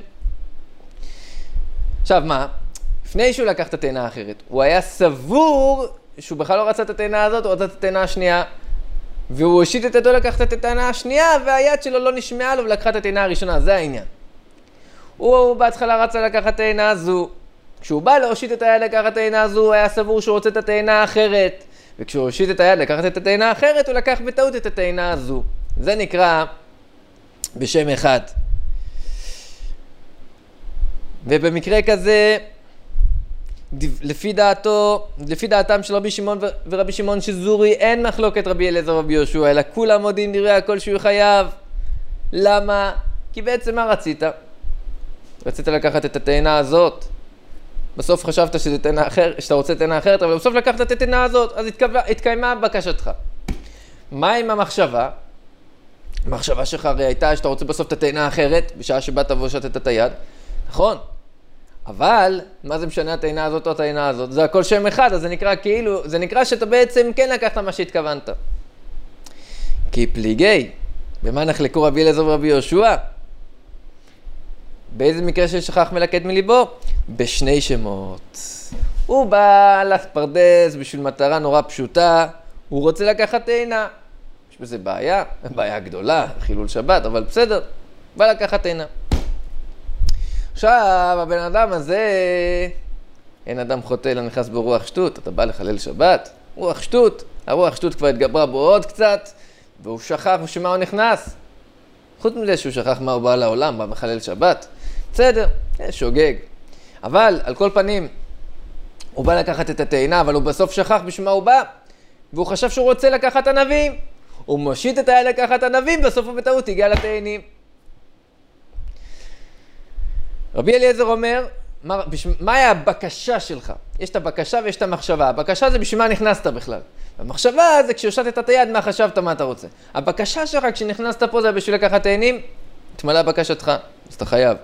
עכשיו מה? לפני שהוא לקח את התאנה האחרת, הוא היה סבור שהוא בכלל לא רצה את התאנה הזאת, הוא רצה את התאנה השנייה, והוא הושיט את ידו לקחת את התאנה השנייה, והיד שלו לא נשמעה לו ולקחה את התאנה הראשונה, זה העניין. הוא בהתחלה רצה לקחת את התאנה הזו, כשהוא בא להושיט את היד לקחת את התאנה הזו, הוא היה סבור שהוא רוצה את התאנה האחרת, וכשהוא הושיט את היד לקחת את התאנה האחרת, הוא לקח בטעות את התאנה הזו. זה נקרא בשם אחד. ובמקרה כזה, לפי דעתו, לפי דעתם של רבי שמעון ורבי שמעון שזורי, אין מחלוקת רבי אליעזר ורבי יהושע, אלא כולם מודים דברי הכל שהוא חייב. למה? כי בעצם מה רצית? רצית לקחת את התאנה הזאת. בסוף חשבת שזה תאנה אחר, שאתה רוצה תאנה אחרת, אבל בסוף לקחת את התאנה הזאת, אז התקיימה, התקיימה בקשתך. מה עם המחשבה? המחשבה שלך הרי הייתה שאתה רוצה בסוף את התאנה האחרת, בשעה שבאת והושטת את היד. נכון? אבל, מה זה משנה התאנה הזאת או התאנה הזאת? זה הכל שם אחד, אז זה נקרא כאילו, זה נקרא שאתה בעצם כן לקחת מה שהתכוונת. כי פליגי, במה נחלקו רבי אליעזר ורבי יהושע? באיזה מקרה ששכח מלקט מליבו? בשני שמות. הוא בא לפרדס בשביל מטרה נורא פשוטה, הוא רוצה לקחת תאנה. יש בזה בעיה, בעיה גדולה, חילול שבת, אבל בסדר, בא לקחת תאנה. עכשיו, הבן אדם הזה, אין אדם חוטא אלא נכנס ברוח שטות, אתה בא לחלל שבת, רוח שטות, הרוח שטות כבר התגברה בו עוד קצת, והוא שכח שמה הוא נכנס. חוץ מזה שהוא שכח מה הוא בא לעולם, בא מחלל שבת, בסדר, שוגג. אבל על כל פנים, הוא בא לקחת את התאנה, אבל הוא בסוף שכח בשביל מה הוא בא, והוא חשב שהוא רוצה לקחת ענבים. הוא מושיט את היד לקחת ענבים, בסוף הוא בטעות הגיע לתאנים. רבי אליעזר אומר, מה, מה היה הבקשה שלך? יש את הבקשה ויש את המחשבה. הבקשה זה בשביל מה נכנסת בכלל. המחשבה זה כשהושטת את היד, מה חשבת, מה אתה רוצה. הבקשה שלך כשנכנסת פה זה בשביל לקחת תאנים, תמלא בקשתך, אז אתה חייב.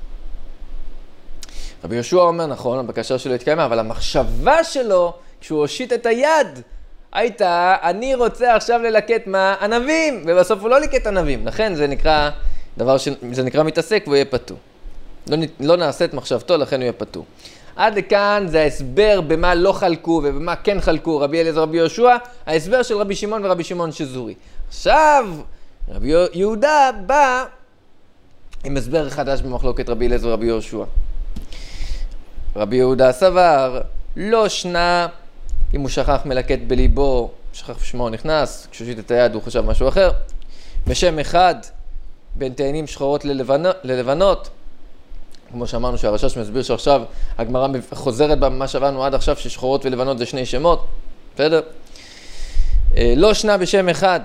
רבי יהושע אומר, נכון, הבקשה שלו התקיימה, אבל המחשבה שלו, כשהוא הושיט את היד, הייתה, אני רוצה עכשיו ללקט מה? ענבים, ובסוף הוא לא ליקט ענבים. לכן זה נקרא, דבר ש... זה נקרא מתעסק והוא יהיה פטור. לא, לא נעשה את מחשבתו, לכן הוא יהיה פטור. עד לכאן זה ההסבר במה לא חלקו ובמה כן חלקו רבי אליעזר ורבי יהושע, ההסבר של רבי שמעון ורבי שמעון שזורי. עכשיו, רבי יהודה בא עם הסבר חדש במחלוקת רבי אליעזר ורבי יהושע. רבי יהודה סבר, לא שנה, אם הוא שכח מלקט בליבו, שכח בשמו נכנס, כשהושיט את היד הוא חשב משהו אחר. בשם אחד, בין תאנים שחורות ללבנות, ללבנות, כמו שאמרנו שהרשש מסביר שעכשיו הגמרא חוזרת במה שעברנו עד עכשיו ששחורות ולבנות זה שני שמות, בסדר? לא שנה בשם אחד,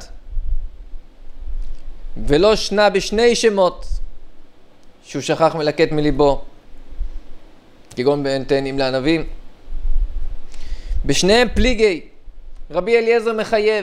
ולא שנה בשני שמות, שהוא שכח מלקט מליבו. כגון בין תאנים לענבים. בשניהם פליגי, רבי אליעזר מחייב.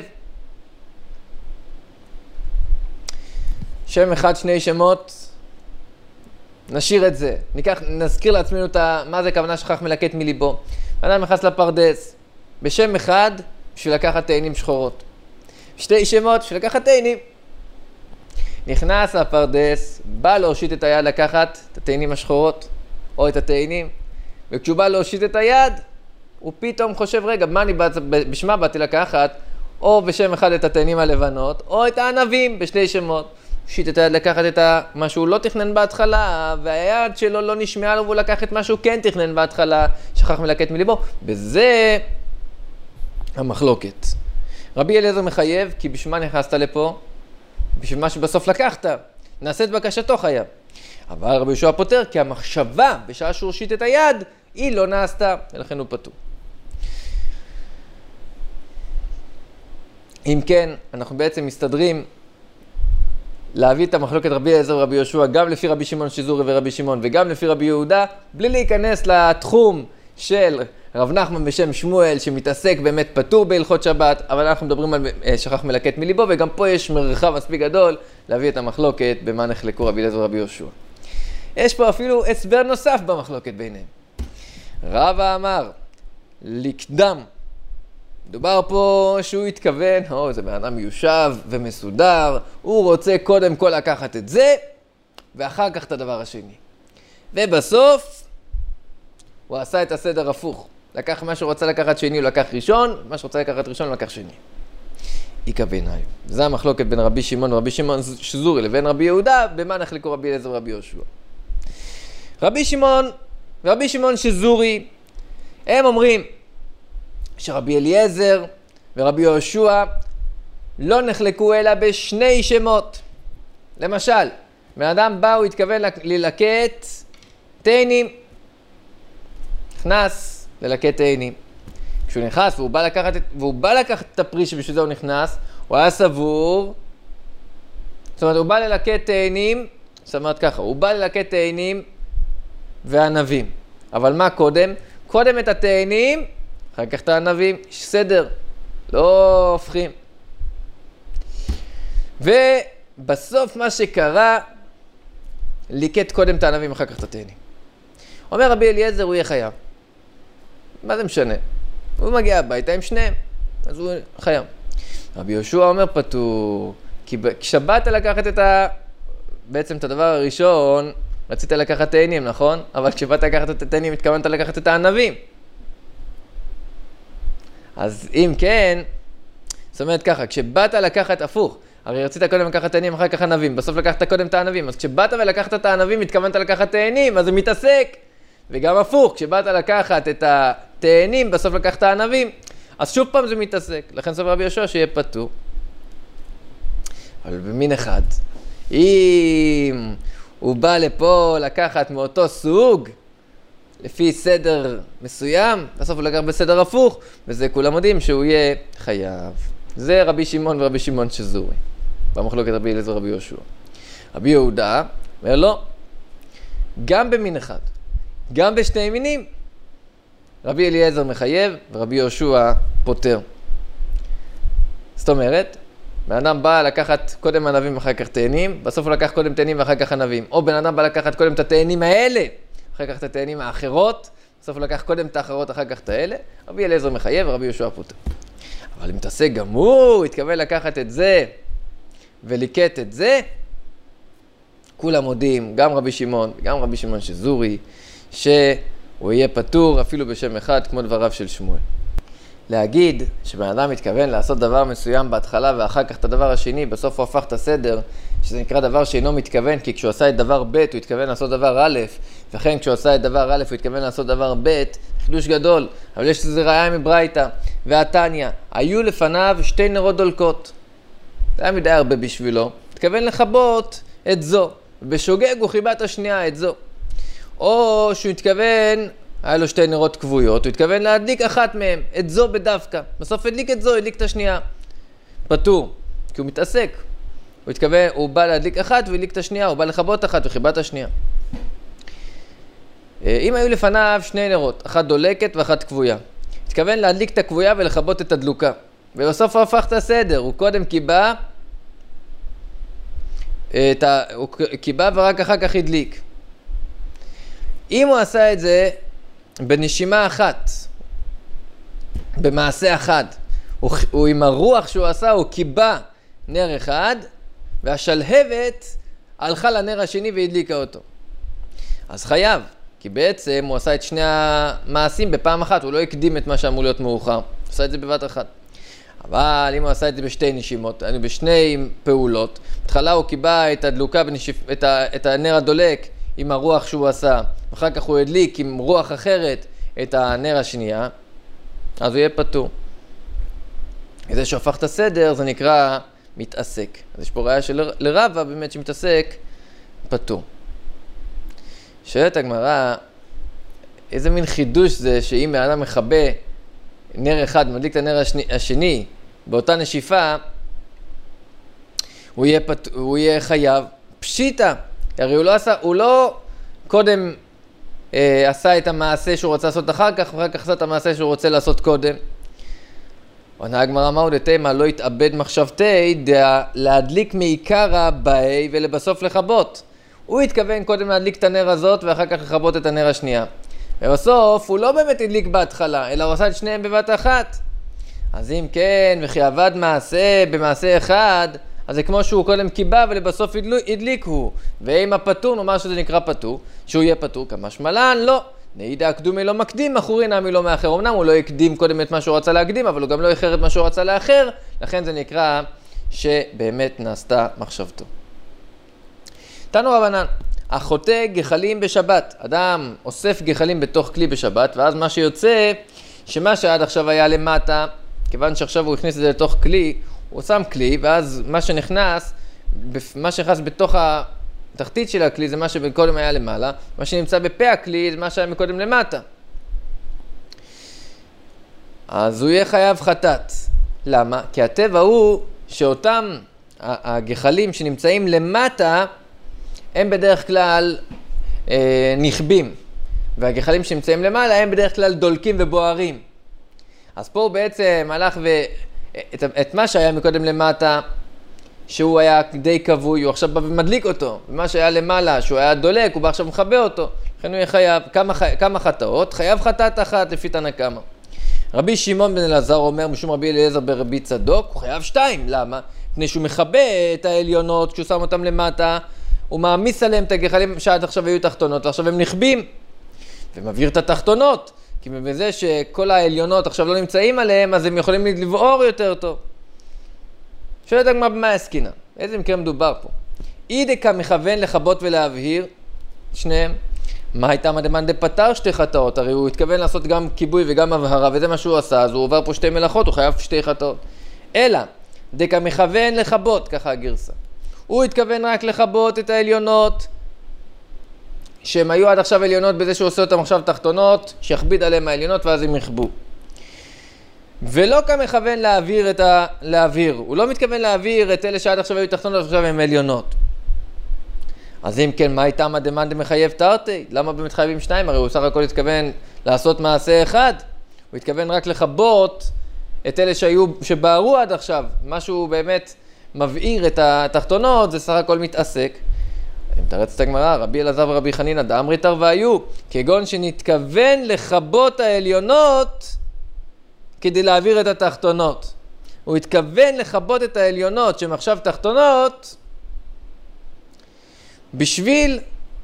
שם אחד, שני שמות, נשאיר את זה. ניקח, נזכיר לעצמנו את ה, מה זה כוונה שכח מלקט מליבו. אדם נכנס לפרדס, בשם אחד, בשביל לקחת תאנים שחורות. שתי שמות, בשביל לקחת תאנים. נכנס לפרדס, בא להושיט את היד לקחת את התאנים השחורות, או את התאנים, וכשהוא בא להושיט את היד, הוא פתאום חושב, רגע, מה אני בא, בשמה באתי לקחת, או בשם אחד את התאנים הלבנות, או את הענבים בשני שמות. הושיט את היד לקחת את מה שהוא לא תכנן בהתחלה, והיד שלו לא נשמעה לו, והוא לקח את מה שהוא כן תכנן בהתחלה, שכח מלקט מליבו. בזה המחלוקת. רבי אליעזר מחייב, כי בשמה נכנסת לפה, בשביל מה שבסוף לקחת, נעשה את בקשתו חייב. אבל רבי יהושע פותר, כי המחשבה בשעה שהוא הושיט את היד, היא לא נעשתה, ולכן הוא פטור. אם כן, אנחנו בעצם מסתדרים להביא את המחלוקת רבי אליעזר ורבי יהושע, גם לפי רבי שמעון שזורי ורבי שמעון, וגם לפי רבי יהודה, בלי להיכנס לתחום של רב נחמן בשם שמואל, שמתעסק באמת פטור בהלכות שבת, אבל אנחנו מדברים על שכח מלקט מליבו, וגם פה יש מרחב מספיק גדול להביא את המחלוקת במה נחלקו רבי אליעזר ורבי יהושע. יש פה אפילו הסבר נוסף במחלוקת ביניהם. רבא אמר, לקדם. מדובר פה שהוא התכוון, או, זה בן אדם מיושב ומסודר, הוא רוצה קודם כל לקחת את זה, ואחר כך את הדבר השני. ובסוף, הוא עשה את הסדר הפוך. לקח מה שהוא רצה לקחת שני, הוא לקח ראשון, מה שהוא רצה לקחת ראשון, הוא לקח שני. איקה ביניים. זה המחלוקת בין רבי שמעון ורבי שמעון שזורי לבין רבי יהודה, במה נחלקו רבי אליעזר ורבי יהושע. רבי שמעון ורבי שמעון שזורי, הם אומרים שרבי אליעזר ורבי יהושע לא נחלקו אלא בשני שמות. למשל, בן אדם בא, הוא התכוון ללקט תאנים, נכנס ללקט תאנים. כשהוא נכנס והוא בא לקחת, והוא בא לקחת את הפרי שבשביל זה הוא נכנס, הוא היה סבור, זאת אומרת, הוא בא ללקט תאנים, זאת אומרת ככה, הוא בא ללקט תאנים וענבים. אבל מה קודם? קודם את התאנים, אחר כך את הענבים, יש סדר, לא הופכים. ובסוף מה שקרה, ליקט קודם את הענבים, אחר כך את התאנים. אומר רבי אליעזר, הוא יהיה חייב. מה זה משנה? הוא מגיע הביתה עם שניהם, אז הוא חייב. רבי יהושע אומר פטור, כי כשבאת לקחת את ה... בעצם את הדבר הראשון, רצית לקחת תאנים, נכון? אבל כשבאת לקחת את התאנים, התכוונת לקחת את הענבים. אז אם כן, זאת אומרת ככה, כשבאת לקחת הפוך, הרי רצית קודם לקחת תאנים, אחר כך ענבים, בסוף לקחת קודם את הענבים, אז כשבאת ולקחת את הענבים, התכוונת לקחת תאנים, אז זה מתעסק. וגם הפוך, כשבאת לקחת את התאנים, בסוף לקחת את הענבים, אז שוב פעם זה מתעסק. לכן סובר רבי יהושע שיהיה פטור. אבל במין אחד, אם הוא בא לפה לקחת מאותו סוג, לפי סדר מסוים, בסוף הוא לקח בסדר הפוך, וזה כולם יודעים שהוא יהיה חייב. זה רבי שמעון ורבי שמעון שזורי, במחלוקת רבי אליעזר ורבי יהושע. רבי יהודה אומר לא, גם במין אחד, גם בשתי מינים, רבי אליעזר מחייב ורבי יהושע פוטר. זאת אומרת, בן אדם בא לקחת קודם ענבים ואחר כך תאנים, בסוף הוא לקח קודם תאנים ואחר כך ענבים. או בן אדם בא לקחת קודם את התאנים האלה, אחר כך את התאנים האחרות, בסוף הוא לקח קודם את האחרות, אחר כך את האלה. רבי אליעזר מחייב ורבי יהושע פוטר. אבל אם תעשה גם הוא, התכוון לקחת את זה וליקט את זה, כולם מודים, גם רבי שמעון וגם רבי שמעון שזורי, שהוא יהיה פטור אפילו בשם אחד, כמו דבריו של שמואל. להגיד שבן אדם מתכוון לעשות דבר מסוים בהתחלה ואחר כך את הדבר השני, בסוף הוא הפך את הסדר, שזה נקרא דבר שאינו מתכוון, כי כשהוא עשה את דבר ב' הוא התכוון לעשות דבר א', וכן כשהוא עשה את דבר א' הוא התכוון לעשות דבר ב', חידוש גדול. אבל יש לזה ראיה מברייתא והתניא, היו לפניו שתי נרות דולקות. זה היה מדי הרבה בשבילו, התכוון לכבות את זו, ובשוגג הוא חיבה את השנייה, את זו. או שהוא התכוון, היה לו שתי נרות קבויות, הוא התכוון להדליק אחת מהם, את זו בדווקא. בסוף הדליק את זו, הדליק את השנייה. פטור, כי הוא מתעסק. הוא התכוון, הוא בא להדליק אחת והדליק את השנייה, הוא בא לכבות אחת וחיבה את השנייה. אם היו לפניו שני נרות, אחת דולקת ואחת כבויה. התכוון להדליק את הכבויה ולכבות את הדלוקה. ובסוף הוא הפך את הסדר, הוא קודם קיבה, את ה... הוא קיבה ורק אחר כך הדליק. אם הוא עשה את זה בנשימה אחת, במעשה אחד, הוא, הוא עם הרוח שהוא עשה, הוא קיבה נר אחד, והשלהבת הלכה לנר השני והדליקה אותו. אז חייב, כי בעצם הוא עשה את שני המעשים בפעם אחת, הוא לא הקדים את מה שאמור להיות מאוחר, הוא עשה את זה בבת אחת. אבל אם הוא עשה את זה בשתי נשימות, בשני פעולות, בתחילה הוא קיבה את הדלוקה, בנשיפ... את, ה... את הנר הדולק עם הרוח שהוא עשה, ואחר כך הוא הדליק עם רוח אחרת את הנר השנייה, אז הוא יהיה פטור. זה שהפך את הסדר, זה נקרא מתעסק. אז יש פה ראיה של לרבה באמת שמתעסק פטור. שואלת הגמרא, איזה מין חידוש זה שאם האדם מכבה נר אחד, מדליק את הנר השני, השני באותה נשיפה, הוא יהיה, פט... הוא יהיה חייב. פשיטה, הרי הוא לא עשה, הוא לא קודם אה, עשה את המעשה שהוא רוצה לעשות אחר כך, ואחר כך עשה את המעשה שהוא רוצה לעשות קודם. עונה הגמרא, מהו דתימה לא יתאבד מחשבתי, דעה להדליק מעיקרא באי ולבסוף לכבות. הוא התכוון קודם להדליק את הנר הזאת ואחר כך לכבות את הנר השנייה. ובסוף הוא לא באמת הדליק בהתחלה, אלא הוא עשה את שניהם בבת אחת. אז אם כן, וכי עבד מעשה במעשה אחד, אז זה כמו שהוא קודם קיבה ולבסוף הדליק הוא. ואם הפטור, נאמר שזה נקרא פטור, שהוא יהיה פטור כמה שמלן, לא. נעידה הקדומי לא מקדים, אחורי נעמי לא מאחר. אמנם הוא לא הקדים קודם את מה שהוא רצה להקדים, אבל הוא גם לא איחר את מה שהוא רצה לאחר, לכן זה נקרא שבאמת נעשתה מחשבתו. תנו רבנן, החוטא גחלים בשבת. אדם אוסף גחלים בתוך כלי בשבת, ואז מה שיוצא, שמה שעד עכשיו היה למטה, כיוון שעכשיו הוא הכניס את זה לתוך כלי, הוא שם כלי, ואז מה שנכנס, מה שנכנס בתוך התחתית של הכלי, זה מה שקודם היה למעלה, מה שנמצא בפה הכלי, זה מה שהיה מקודם למטה. אז הוא יהיה חייב חטאת. למה? כי הטבע הוא שאותם הגחלים שנמצאים למטה, הם בדרך כלל אה, נכבים, והגחלים שנמצאים למעלה הם בדרך כלל דולקים ובוערים. אז פה הוא בעצם הלך ואת את מה שהיה מקודם למטה, שהוא היה די כבוי, הוא עכשיו בא ומדליק אותו, ומה שהיה למעלה, שהוא היה דולק, הוא בא עכשיו מחבא אותו, לכן הוא יהיה חייב כמה, כמה חטאות, חייב חטאת אחת לפי תנא קמא. רבי שמעון בן אלעזר אומר, משום רבי אליעזר ברבי צדוק, הוא חייב שתיים, למה? מפני שהוא מכבה את העליונות, כשהוא שם אותם למטה, הוא מעמיס עליהם את הגחלים שעד עכשיו היו תחתונות, ועכשיו הם נכבים, ומבהיר את התחתונות, כי בזה שכל העליונות עכשיו לא נמצאים עליהם, אז הם יכולים לבעור יותר טוב. שואלת הגמרא במה עסקינן? איזה מקרה מדובר פה? אידקה מכוון לכבות ולהבהיר, שניהם. מה הייתה מדמן דפטר שתי חטאות? הרי הוא התכוון לעשות גם כיבוי וגם הבהרה, וזה מה שהוא עשה, אז הוא עובר פה שתי מלאכות, הוא חייב שתי חטאות. אלא, דקה מכוון לכבות, ככה הגרסה. הוא התכוון רק לכבות את העליונות, שהם היו עד עכשיו עליונות בזה שהוא עושה אותם עכשיו תחתונות, שיכביד עליהם העליונות ואז הם יכבו. ולא כמכוון להעביר את ה... להעביר. הוא לא מתכוון להעביר את אלה שעד עכשיו היו תחתונות ועכשיו הם עליונות. אז אם כן, מה הייתה מדמן דמחייב תרתי? למה באמת חייבים שניים? הרי הוא סך הכל התכוון לעשות מעשה אחד. הוא התכוון רק לכבות את אלה שהיו, שבערו עד עכשיו. משהו באמת מבעיר את התחתונות, זה סך הכל מתעסק. אם תרץ את הגמרא, רבי אלעזר ורבי חנינא דאמרי תרוויו, כגון שנתכוון לכבות העליונות כדי להעביר את התחתונות. הוא התכוון לכבות את העליונות שהן עכשיו תחתונות בשביל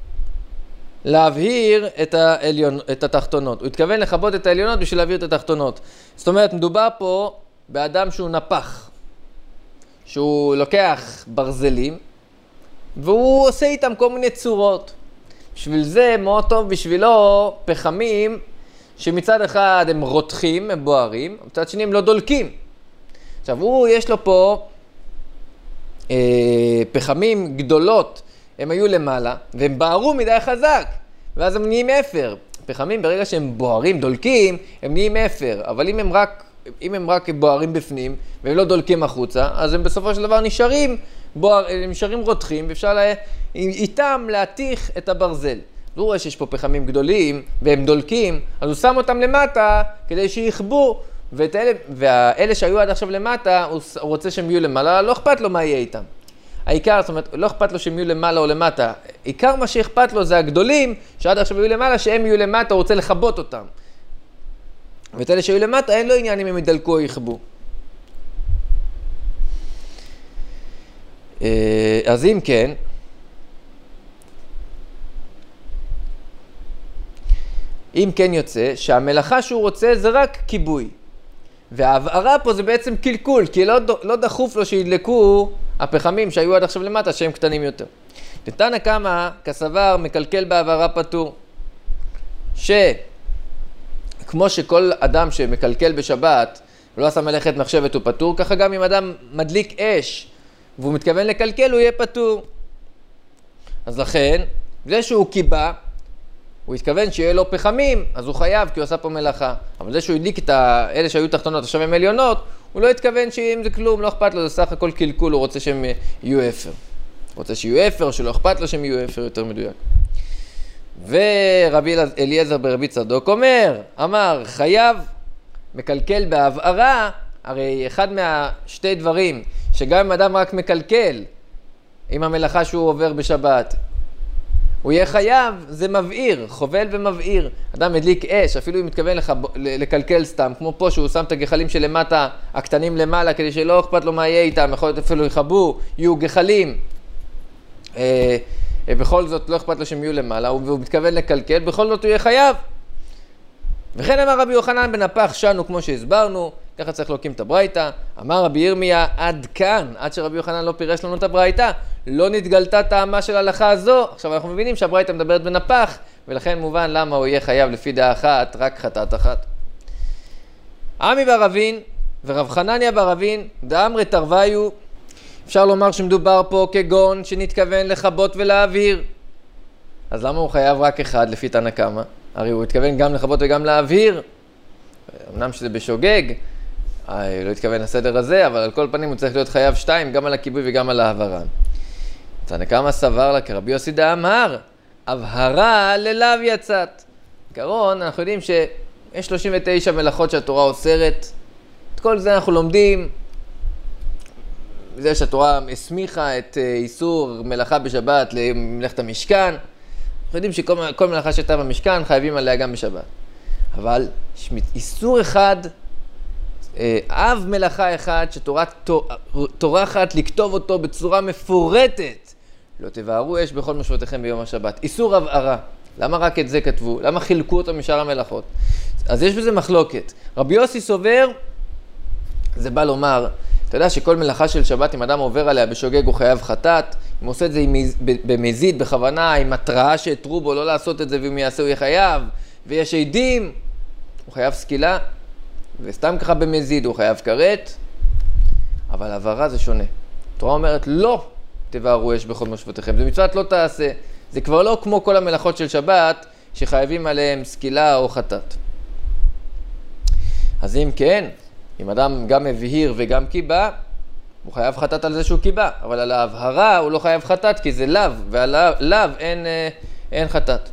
להבהיר את, העליון, את התחתונות. הוא התכוון לכבות את העליונות בשביל להבהיר את התחתונות. זאת אומרת, מדובר פה באדם שהוא נפח, שהוא לוקח ברזלים, והוא עושה איתם כל מיני צורות. בשביל זה מאוד טוב בשבילו פחמים שמצד אחד הם רותחים, הם בוערים, מצד שני הם לא דולקים. עכשיו הוא, יש לו פה אה, פחמים גדולות, הם היו למעלה, והם בערו מדי חזק, ואז הם נהיים אפר. פחמים ברגע שהם בוערים, דולקים, הם נהיים אפר, אבל אם הם רק, אם הם רק בוערים בפנים, והם לא דולקים החוצה, אז הם בסופו של דבר נשארים, בוער, הם נשארים רותחים, ואפשר לה, איתם להתיך את הברזל. הוא רואה שיש פה פחמים גדולים והם דולקים, אז הוא שם אותם למטה כדי שיחבו, ואלה, והאלה שהיו עד עכשיו למטה, הוא רוצה שהם יהיו למעלה, לא אכפת לו מה יהיה איתם. העיקר, זאת אומרת, לא אכפת לו שהם יהיו למעלה או למטה. עיקר מה שאכפת לו זה הגדולים, שעד עכשיו יהיו למעלה, שהם יהיו למטה, הוא רוצה לחבות אותם. ואת אלה שהיו למטה, אין לו עניין אם הם ידלקו או יחבו. אז אם כן, אם כן יוצא שהמלאכה שהוא רוצה זה רק כיבוי. וההבערה פה זה בעצם קלקול, כי לא, לא דחוף לו שידלקו הפחמים שהיו עד עכשיו למטה, שהם קטנים יותר. תנא קמא כסבר מקלקל בהבערה פטור. שכמו שכל אדם שמקלקל בשבת ולא עשה מלאכת מחשבת הוא פטור, ככה גם אם אדם מדליק אש והוא מתכוון לקלקל הוא יהיה פטור. אז לכן, זה שהוא קיבה, הוא התכוון שיהיה לו פחמים, אז הוא חייב כי הוא עשה פה מלאכה. אבל זה שהוא הדליק את אלה שהיו תחתונות, עכשיו הם עליונות, הוא לא התכוון שאם זה כלום, לא אכפת לו, זה סך הכל קלקול, הוא רוצה שהם יהיו אפר. הוא רוצה שיהיו אפר, או שלא אכפת לו שהם יהיו אפר, יותר מדויק. ורבי אליעזר ברבי צדוק אומר, אמר, חייב מקלקל בהבערה, הרי אחד מהשתי דברים, שגם אם אדם רק מקלקל עם המלאכה שהוא עובר בשבת, הוא יהיה חייב, זה מבעיר, חובל ומבעיר. אדם מדליק אש, אפילו אם מתכוון לך, לקלקל סתם, כמו פה שהוא שם את הגחלים שלמטה, הקטנים למעלה, כדי שלא אכפת לו מה יהיה איתם, יכול להיות אפילו יחבו, יהיו גחלים. אה, בכל זאת לא אכפת לו שהם יהיו למעלה, והוא מתכוון לקלקל, בכל זאת הוא יהיה חייב. וכן אמר רבי יוחנן בן הפח שנו, כמו שהסברנו, ככה צריך להקים את הברייתא. אמר רבי ירמיה, עד כאן, עד שרבי יוחנן לא פירש לנו את הברייתא, לא נתגלתה טעמה של הלכה הזו. עכשיו אנחנו מבינים שהברייתא מדברת בן הפח, ולכן מובן למה הוא יהיה חייב לפי דעה אחת, רק חטאת אחת. עמי בר אבין ורב חנניה בר אבין, דאמרי תרוויו, אפשר לומר שמדובר פה כגון שנתכוון לחבות ולהבהיר. אז למה הוא חייב רק אחד לפי תנא קמא? הרי הוא התכוון גם לחבות וגם להבהיר. אמנם שזה בשוגג, לא התכוון לסדר הזה, אבל על כל פנים הוא צריך להיות חייב שתיים, גם על הכיבוי וגם על ההבהרה. תנא קמא סבר לה כרבי יוסי דאמר, הבהרה ללאו יצאת. בעיקרון אנחנו יודעים שיש שלושים ותשע מלאכות שהתורה אוסרת. את כל זה אנחנו לומדים. זה שהתורה הסמיכה את איסור מלאכה בשבת למלאכת המשכן. אנחנו יודעים שכל מלאכה שהייתה במשכן חייבים עליה גם בשבת. אבל איסור אחד, אב מלאכה אחד שתורה טורחת לכתוב אותו בצורה מפורטת. לא תבערו אש בכל משמעותיכם ביום השבת. איסור הבערה. למה רק את זה כתבו? למה חילקו אותו משאר המלאכות? אז יש בזה מחלוקת. רבי יוסי סובר, זה בא לומר, אתה יודע שכל מלאכה של שבת, אם אדם עובר עליה בשוגג, הוא חייב חטאת. אם הוא עושה את זה במזיד, בכוונה, עם התראה שהתרו בו לא לעשות את זה, ואם יעשה הוא יהיה חייב, ויש עדים, הוא חייב סקילה, וסתם ככה במזיד הוא חייב כרת, אבל הבהרה זה שונה. התורה אומרת, לא תבערו אש בכל משמעותיכם. זה מצוות לא תעשה. זה כבר לא כמו כל המלאכות של שבת, שחייבים עליהם סקילה או חטאת. אז אם כן, אם אדם גם מבהיר וגם קיבה, הוא חייב חטאת על זה שהוא קיבה, אבל על ההבהרה הוא לא חייב חטאת, כי זה לאו, ועל לאו אין, אין חטאת.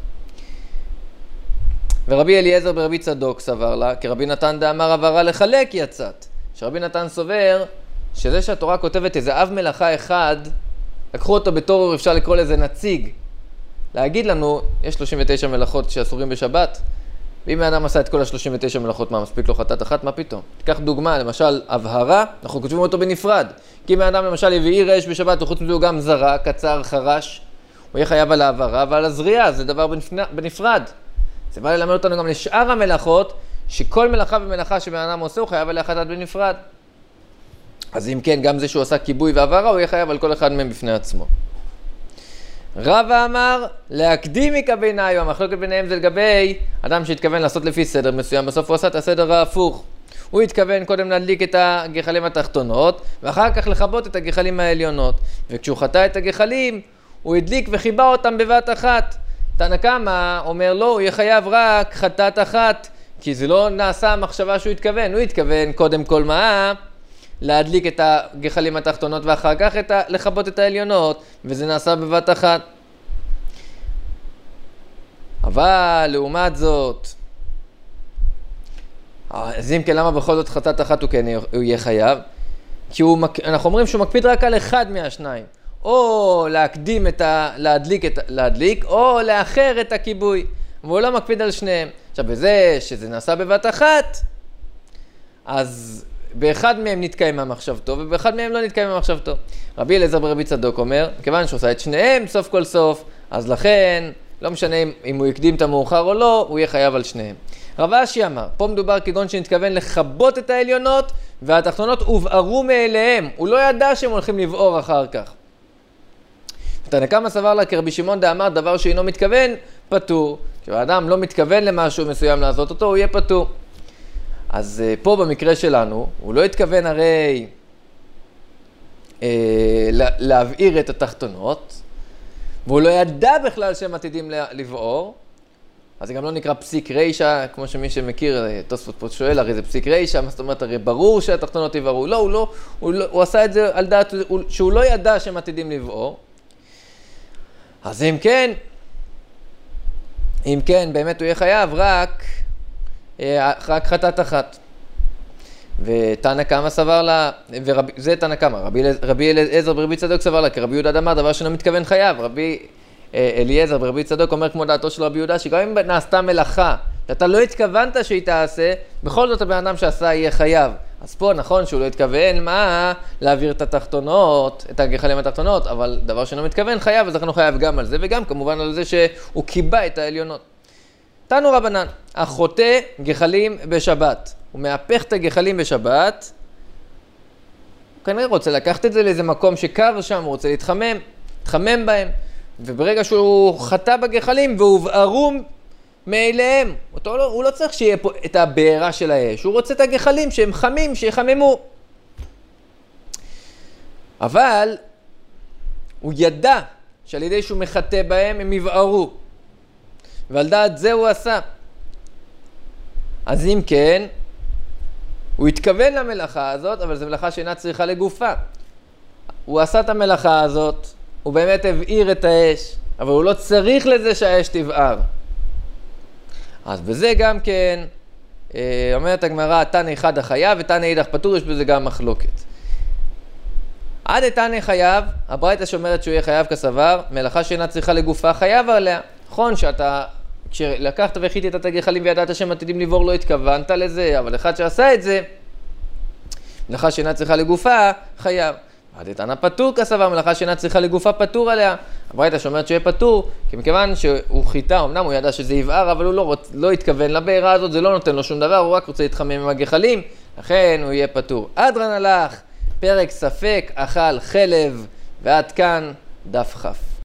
ורבי אליעזר ברבי צדוק סבר לה, כי רבי נתן דאמר הבהרה לחלק יצאת. שרבי נתן סובר, שזה שהתורה כותבת איזה אב מלאכה אחד, לקחו אותו בתור, אפשר לקרוא לזה נציג. להגיד לנו, יש שלושים ותשע מלאכות שאסורים בשבת, ואם האדם עשה את כל ה-שלושים ותשע מלאכות, מה, מספיק לו חטאת אחת? מה פתאום? תיקח דוגמה, למשל, הבהרה, אנחנו כותבים אותו בנפרד. כי אם האדם למשל הבהיר אש בשבת, וחוץ מזה הוא גם זרה, קצר, חרש, הוא יהיה חייב על ההבהרה ועל הזריעה, זה דבר בנפרד. זה בא ללמד אותנו גם לשאר המלאכות, שכל מלאכה ומלאכה שבן אדם עושה, הוא חייב עליה חטאת בנפרד. אז אם כן, גם זה שהוא עשה כיבוי והבהרה, הוא יהיה חייב על כל אחד מהם בפני עצמו. רבא אמר, להקדים מכביניו, המחלוקת ביניהם זה לגבי אדם שהתכוון לעשות לפי סדר מסוים, בסוף הוא עשה את הסדר ההפוך. הוא התכוון קודם להדליק את הגחלים התחתונות, ואחר כך לכבות את הגחלים העליונות. וכשהוא חטא את הגחלים, הוא הדליק וחיבה אותם בבת אחת. תנא קמא אומר לא, הוא יהיה חייב רק חטאת אחת, כי זה לא נעשה המחשבה שהוא התכוון. הוא התכוון קודם כל מה? להדליק את הגחלים התחתונות ואחר כך את ה... לכבות את העליונות, וזה נעשה בבת אחת. אבל לעומת זאת, אז אם כן, למה בכל זאת חטאת אחת הוא כן הוא יהיה חייב? כי הוא, אנחנו אומרים שהוא מקפיד רק על אחד מהשניים. או להקדים את ה... להדליק, את... להדליק, או לאחר את הכיבוי. והוא לא מקפיד על שניהם. עכשיו, בזה שזה נעשה בבת אחת, אז באחד מהם נתקיים מהמחשבתו, ובאחד מהם לא נתקיים מהמחשבתו. רבי אליעזר ברבי צדוק אומר, כיוון שהוא עושה את שניהם סוף כל סוף, אז לכן, לא משנה אם הוא יקדים את המאוחר או לא, הוא יהיה חייב על שניהם. רב אשי אמר, פה מדובר כגון שנתכוון לכבות את העליונות, והתחתונות הובערו מאליהם. הוא לא ידע שהם הולכים לבעור אחר כך. תנא קמא סבר לה כרבי שמעון דאמר דבר שאינו מתכוון, פטור. כשאדם לא מתכוון למשהו מסוים לעשות אותו, הוא יהיה פטור. אז פה במקרה שלנו, הוא לא התכוון הרי אה, להבעיר את התחתונות, והוא לא ידע בכלל שהם עתידים לבעור, אז זה גם לא נקרא פסיק רישא, כמו שמי שמכיר, תוספות פה שואל, הרי זה פסיק רישא, מה זאת אומרת, הרי ברור שהתחתונות יבערו. לא, הוא, לא, הוא, לא, הוא עשה את זה על דעת שהוא לא ידע שהם עתידים לבעור. אז אם כן, אם כן, באמת הוא יהיה חייב רק, רק חטאת אחת. ותנא קמא סבר לה, וזה תנא קמא, רבי, רבי אליעזר ברבי צדוק סבר לה, כי רבי יהודה אמר דבר שאינו מתכוון חייב. רבי אליעזר ברבי צדוק אומר כמו דעתו של רבי יהודה, שגם אם נעשתה מלאכה, שאתה לא התכוונת שהיא תעשה, בכל זאת הבן אדם שעשה יהיה חייב. אז פה נכון שהוא לא התכוון, מה? להעביר את התחתונות, את הגחלים התחתונות, אבל דבר שאינו מתכוון חייב, אז אנחנו חייב גם על זה, וגם כמובן על זה שהוא קיבע את העליונות. תנו רבנן, החוטא גחלים בשבת. הוא מהפך את הגחלים בשבת, הוא כנראה רוצה לקחת את זה לאיזה מקום שקר שם, הוא רוצה להתחמם, להתחמם בהם, וברגע שהוא חטא בגחלים והובערו מאליהם, אותו לא, הוא לא צריך שיהיה פה את הבעירה של האש, הוא רוצה את הגחלים שהם חמים, שיחממו. אבל הוא ידע שעל ידי שהוא מחטא בהם הם יבערו, ועל דעת זה הוא עשה. אז אם כן, הוא התכוון למלאכה הזאת, אבל זו מלאכה שאינה צריכה לגופה. הוא עשה את המלאכה הזאת, הוא באמת הבעיר את האש, אבל הוא לא צריך לזה שהאש תבער. אז בזה גם כן, אומרת הגמרא, תנא אחד החייב ותנא אידך פטור, יש בזה גם מחלוקת. עד תנא חייב, הברייתא שאומרת שהוא יהיה חייב כסבר, מלאכה שאינה צריכה לגופה חייב עליה. נכון שאתה, כשלקחת והחיתית את הגחלים וידעת שהם עתידים לבעור, לא התכוונת לזה, אבל אחד שעשה את זה, מלאכה שאינה צריכה לגופה חייב. עד תנא פטור כסבר, מלאכה שאינה צריכה לגופה פטור עליה. הברייתא שאומרת שיהיה פטור, כי מכיוון שהוא חיטה, אמנם הוא ידע שזה יבער, אבל הוא לא, רוצ, לא התכוון לבעירה הזאת, זה לא נותן לו שום דבר, הוא רק רוצה להתחמם עם הגחלים, לכן הוא יהיה פטור. אדרן הלך, פרק ספק, אכל חלב, ועד כאן דף חף.